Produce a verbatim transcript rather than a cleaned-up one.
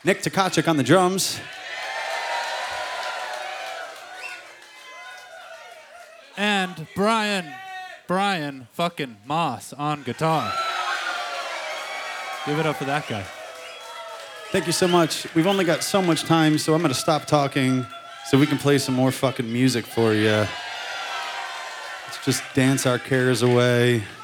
Nick Tkachuk on the drums. And Brian, Brian fucking Moss on guitar. Give it up for that guy. Thank you so much. We've only got so much time, so I'm gonna stop talking so we can play some more fucking music for you. Let's just dance our cares away.